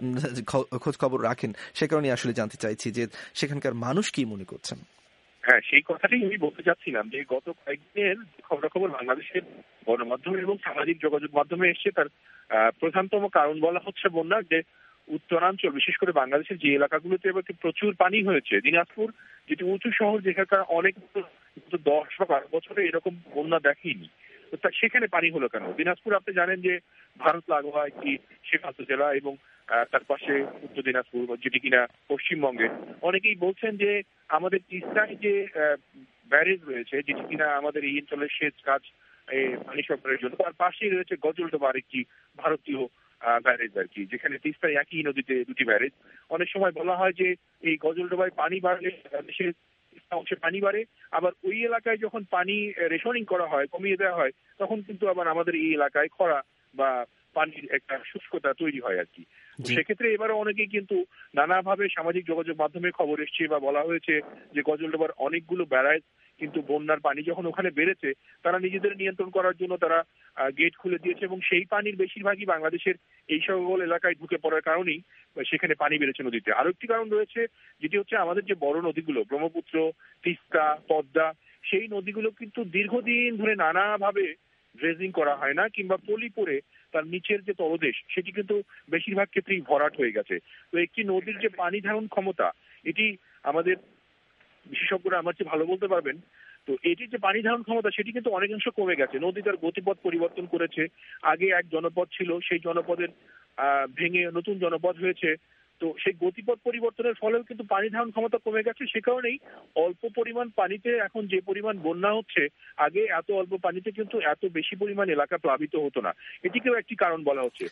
খোঁজ খবর রাখেন, সে কারণে আসলে জানতে চাইছি যে সেখানকার মানুষ কি মনে করছেন। হ্যাঁ, সেই কথাটাই আমি বলতে চাচ্ছিলাম যে গত কয়েকদিনের খবরাখবর বাংলাদেশের গণমাধ্যমে এবং সামাজিক যোগাযোগ মাধ্যমে এসছে, তার প্রধানতম কারণ বলা হচ্ছে বন্যার, যে উত্তরাঞ্চল বিশেষ করে বাংলাদেশের যে এলাকাগুলোতে এবার প্রচুর পানি হয়েছে, দিনাজপুর যেটি উঁচু শহর, যেখানকার অনেক 10 বা 12 বছরে এরকম বন্যা দেখেনি, তো সেখানে পানি হলো কেন? দিনাজপুর আপনি জানেন যে ভারত লাগোয়া একটি সীমান্ত জেলা এবং তার পাশে উত্তর দিনাজপুর, যেটি কিনা পশ্চিমবঙ্গে। অনেকেই বলছেন যে আমাদের তিস্তায় যে ব্যারেজ রয়েছে, যেটি কিনা আমাদের এই অঞ্চলের সেচ কাজ পানি সরবরাহের জন্য, তার পাশেই রয়েছে গজলডোবা একটি ভারতীয় ব্যারেজ আর কি, যেখানে তিস্তায় একই নদীতে দুটি ব্যারেজ। অনেক সময় বলা হয় যে এই গজলডোবায় পানি বাড়লে দেশের অংশে পানি বাড়ে, আবার ওই এলাকায় যখন পানি রেশনিং করা হয়, কমিয়ে দেওয়া হয়, তখন কিন্তু আবার আমাদের এই এলাকায় খরা বা পানির একটা শুষ্কতা তৈরি হয় আর কি। সেক্ষেত্রে এবারে অনেকেই কিন্তু নানাভাবে সামাজিক যোগাযোগ মাধ্যমে খবর এসছে বা বলা হয়েছে যে গজলডোবার অনেকগুলো ব্যারাজ কিন্তু বন্যার পানি যখন ওখানে বেড়েছে, তারা নিজেদের নিয়ন্ত্রণ করার জন্য তারা গেট খুলে দিয়েছে এবং সেই পানির বেশিরভাগই বাংলাদেশের এই সকল এলাকায় ঢুকে পড়ার কারণেই সেখানে পানি বেড়েছে নদীতে। আরো একটি কারণ রয়েছে, যেটি হচ্ছে আমাদের যে বড় নদীগুলো ব্রহ্মপুত্র, তিস্তা, পদ্মা, সেই নদীগুলো কিন্তু দীর্ঘদিন ধরে নানাভাবে ড্রেজিং করা হয় না, কিংবা পলি পরে তার নিচের যে তলদেশ সেটি কিন্তু বেশিরভাগ ক্ষেত্রেই ভরাট হয়ে গেছে। তো একটি নদীর যে পানি ধারণ ক্ষমতা, এটি আমাদের বিশেষজ্ঞরা আমার চেয়ে ভালো বলতে পারবেন। তো এটির যে পানি ধারণ ক্ষমতা সেটি কিন্তু অনেকাংশ কমে গেছে। নদী তার গতিপথ পরিবর্তন করেছে। আগে এক জনপদ ছিল, সেই জনপদের ভেঙে নতুন জনপদ হয়েছে। তো সেই গতিপথ পরিবর্তনের ফলেও কিন্তু পানি ধারণ ক্ষমতা কমে গেছে। সে কারণেই অল্প পরিমাণ পানিতে এখন যে পরিমাণ বন্যা হচ্ছে, আগে এত অল্প পানিতে কিন্তু এত বেশি পরিমাণ এলাকা প্লাবিত হতো না। এটিকেও একটি কারণ বলা হচ্ছে।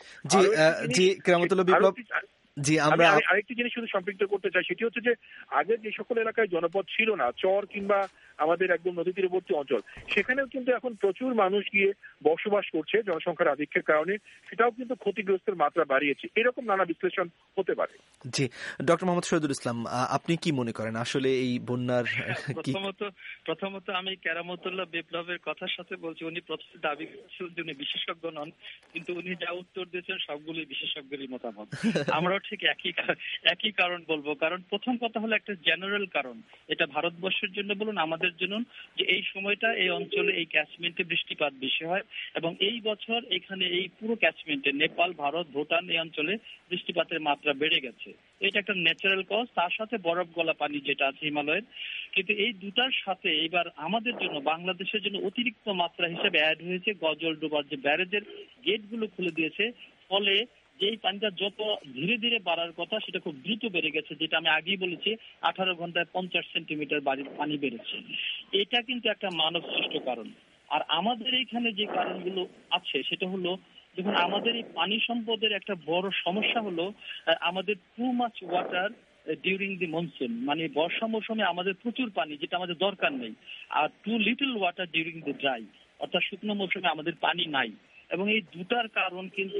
আমি আরেকটি জিনিস শুধু সম্পৃক্ত করতে চাই, সেটি হচ্ছে যে আগে যে সকল এলাকায় জনপদ ছিল না, চর কিংবা আমাদের একদম নদী তীরবর্তী অঞ্চল, সেখানেও কিন্তু এখন প্রচুর মানুষ গিয়ে বসবাস করছে জনসংখ্যার আধিক্যের কারণে, সেটাও কিন্তু ক্ষতিগ্রস্তের মাত্রা বাড়িয়েছে। এরকম নানা বিশ্লেষণ হতে পারে। জি, ডক্টর মোহাম্মদ শহীদুল ইসলাম, আপনি কি মনে করেন আসলে এই বন্যার? প্রথমত আমি কেরামতুল্লাহ বিপ্লবের কথার সাথে বলছি, উনি প্রথমে দাবি করছিলেন যে উনি বিশেষজ্ঞ নন, কিন্তু উনি যা উত্তর দিয়েছেন সবগুলি বিশেষজ্ঞেরই মতামত। আমরাও ঠিক একই কারণ বলবো। কারণ প্রথম কথা হলো একটা জেনারেল কারণ, এটা ভারতবর্ষের জন্য বলুন আমাদের জন্য, যে এই সময়টা এই অঞ্চলে এই ক্যাচমেন্টে বৃষ্টিপাত বেশি হয় এবং এই বছর এখানে এই পুরো ক্যাচমেন্টে নেপাল, ভারত, ভুটান এই অঞ্চলে বৃষ্টিপাতের মাত্রা বেড়ে গেছে। এটা একটা ন্যাচারাল কজ, তার সাথে বরফ গলা পানি যেটা আছে হিমালয়ের। কিন্তু এই দুটার সাথে এবার আমাদের জন্য, বাংলাদেশের জন্য অতিরিক্ত মাত্রা হিসেবে অ্যাড হয়েছে গজলডোবার যে ব্যারেজের গেটগুলো খুলে দিয়েছে, ফলে যেই পানিটা যত ধীরে ধীরে বাড়ার কথা সেটা খুব দ্রুত বেড়ে গেছে, যেটা আমি আগেই বলেছি 18 ঘন্টায় 50 সেন্টিমিটার পানি বেড়েছে। এটা কিন্তু একটা মানব সৃষ্ট কারণ। আর আমাদের এইখানে যে কারণগুলো আছে সেটা হলো, দেখুন আমাদের এই পানি সম্পদের একটা বড় সমস্যা হলো আমাদের too much water during the monsoon, মানে বর্ষা মৌসুমে আমাদের প্রচুর পানি যেটা আমাদের দরকার নেই, আর too little water during the dry, অর্থাৎ শুকনো মৌসুমে আমাদের পানি নাই। এবং এই দুটার কারণ কিন্তু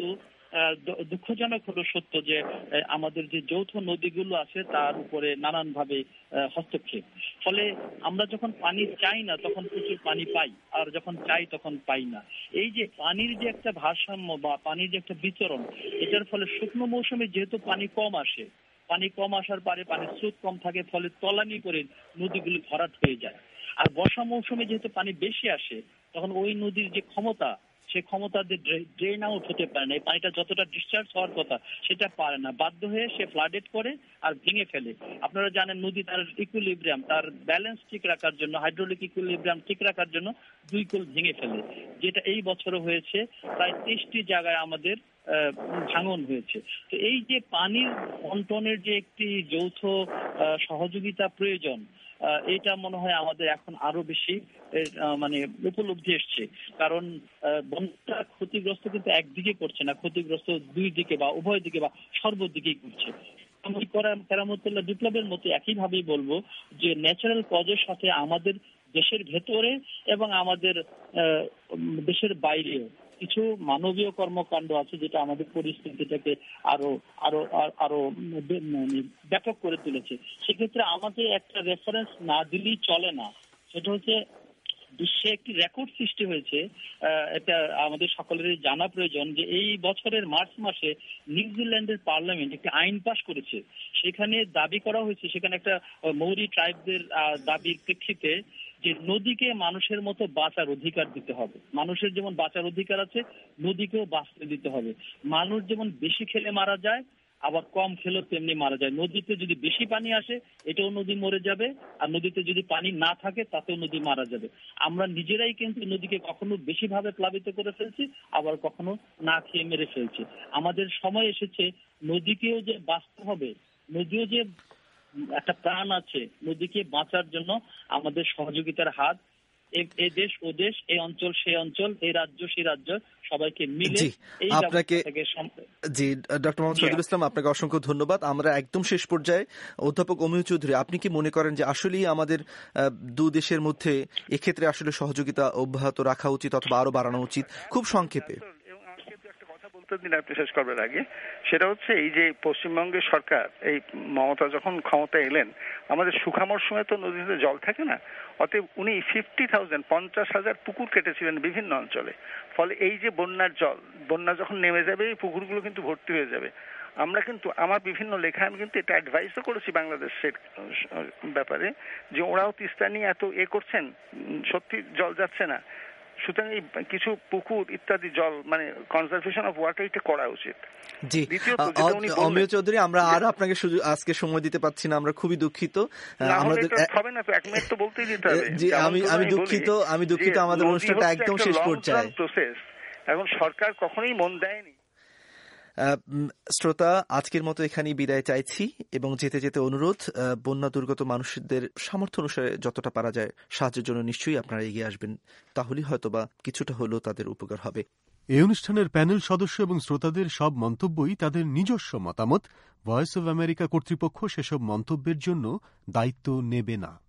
দুঃখজনক হলো সত্য যে আমাদের যে যৌথ নদীগুলো আছে তার উপরে নানানভাবে হস্তক্ষেপ, ফলে আমরা যখন পানি চাই না তখন প্রচুর পানি পাই, আর যখন চাই তখন পাই না। এই যে পানির যে একটা ভারসাম্য বা পানির যে একটা বিতরণ, এটার ফলে শুকনো মৌসুমে যেহেতু পানি কম আসে, পানি কম আসার পরে পানির স্রোত কম থাকে, ফলে তলানি করে নদীগুলো ভরাট হয়ে যায়। আর বর্ষা মৌসুমে যেহেতু পানি বেশি আসে, তখন ওই নদীর যে ক্ষমতা, সেই ক্ষমতা ড্রেন আউট হতে পারে না, এই পানিটা যতটা ডিসচার্জ হওয়ার কথা সেটা পারে না, বাধ্য হয়ে সে ফ্লাডেড করে আর ভেঙে ফেলে। আপনারা জানেন নদী তার ইকুইলিব্রিয়াম, তার ব্যালেন্স ঠিক রাখার জন্য, হাইড্রোলিক ইকুইলিব্রিয়াম ঠিক রাখার জন্য 2 কুল ভেঙে ফেলে, যেটা এই বছরও হয়েছে। প্রায় 23টি জায়গায় আমাদের ভাঙন হয়েছে। তো এই যে পানির বন্টনের যে একটি যৌথ সহযোগিতা প্রয়োজন, এটা মনে হয় আমাদের এখন আরো বেশি মানে উপলব্ধি এসছে। কারণ বন্যা ক্ষতিগ্রস্ত কিন্তু একদিকে করছে না, ক্ষতিগ্রস্ত 2 দিকে বা উভয় দিকে বা সর্বদিকেই করছে। আমি কেরামতুল্লাহ বিপ্লবের মতো একইভাবেই বলবো যে ন্যাচারাল কজের সাথে আমাদের দেশের ভেতরে এবং আমাদের দেশের বাইরেও কিছু মানবীয় কর্মকাণ্ড আছে যেটা আমাদের পরিস্থিতিটাকে আরো আরো আরো ব্যাপক করে তুলেছে। সেক্ষেত্রে আমাদের একটা রেফারেন্স না দিলেই চলে না, সেটা হচ্ছে বিশ্বে একটি রেকর্ড সৃষ্টি হয়েছে। এটা আমাদের সকলেরই জানা প্রয়োজন যে এই বছরের মার্চ মাসে নিউজিল্যান্ডের পার্লামেন্ট একটি আইন পাশ করেছে। সেখানে দাবি করা হয়েছে, সেখানে একটা মৌরি ট্রাইবদের দাবির প্রেক্ষিতে যে নদীকে মানুষের মতো বাঁচার অধিকার দিতে হবে। মানুষের যেমন বাঁচার অধিকার আছে, নদীকেও বাঁচতে দিতে হবে। মানুষ যেমন বেশি খেলে মারা যায়, আবার কম খেলেও তেমনি মারা যায়। নদীতে যদি বেশি পানি আসে এটাও নদী মরে যাবে, আর নদীতে যদি পানি না থাকে তাতেও নদী মারা যাবে। আমরা নিজেরাই কিন্তু নদীকে কখনো বেশি ভাবে প্লাবিত করে ফেলছি, আবার কখনো না খেয়ে মেরে ফেলছি। আমাদের সময় এসেছে নদীকেও যে বাঁচতে হবে, নদীও যে একটা প্রাণ আছে, নদীকে বাঁচার জন্য আমাদের সহযোগিতার হাত এই দেশ ও দেশ, এই অঞ্চল সেই অঞ্চল, এই রাজ্য সেই রাজ্য, সবাইকে মিলে এই আপনাকে জি ডক্টর মোহাম্মদ শহীদুল ইসলাম, আপনাকে অসংখ্য ধন্যবাদ। আমরা একদম শেষ পর্যায়ে অধ্যাপক অমিয় চৌধুরী, আপনি কি মনে করেন যে আসলেই আমাদের 2 দেশের মধ্যে এক্ষেত্রে আসলে সহযোগিতা অব্যাহত রাখা উচিত অথবা আরো বাড়ানো উচিত? খুব সংক্ষেপে আপনি শেষ করবার আগে, সেটা হচ্ছে এই যে পশ্চিমবঙ্গের সরকার, এই মমতা যখন ক্ষমতা এলেন, আমাদের শুখা মরশুমে তো নদীতে জল থাকে না, অতএব উনি 50,000 পুকুর কেটেছিলেন বিভিন্ন অঞ্চলে। ফলে এই যে বন্যার জল, বন্যা যখন নেমে যাবে এই পুকুরগুলো কিন্তু ভর্তি হয়ে যাবে। আমরা কিন্তু আমার বিভিন্ন লেখা আমি কিন্তু এটা অ্যাডভাইসও করেছি বাংলাদেশের ব্যাপারে, যে ওরাও তিস্তা নিয়ে এত করছেন, সত্যি জল যাচ্ছে না। সুতরাং এই কিছু পুকুর ইত্যাদি জল মানে কনজারভেশন অফ ওয়াটার এটা করা উচিত। জি অমিয় চৌধুরী, আমরা আর আপনাকে আজকে সময় দিতে পারছি না, আমরা খুবই দুঃখিত। আমাদের হবে না তো 1 মিনিট তো বলতেই দিতে হবে। জি আমি দুঃখিত আমাদের অনুষ্ঠানটা একদম শেষ পর্যায়ে। এখন সরকার কখনোই মন দেয়নি। শ্রোতা, আজকের মতো এখানেই বিদায় চাইছি এবং যেতে যেতে অনুরোধ, বন্যা দুর্গত মানুষদের সামর্থ্য অনুসারে যতটা পারা যায় সাহায্যের জন্য নিশ্চয়ই আপনারা এগিয়ে আসবেন, তাহলেই হয়তোবা কিছুটা হলেও তাদের উপকার হবে। এই অনুষ্ঠানের প্যানেল সদস্য এবং শ্রোতাদের সব মন্তব্যই তাদের নিজস্ব মতামত। ভয়েস অব আমেরিকা কর্তৃপক্ষ সেসব মন্তব্যের জন্য দায়িত্ব নেবে না।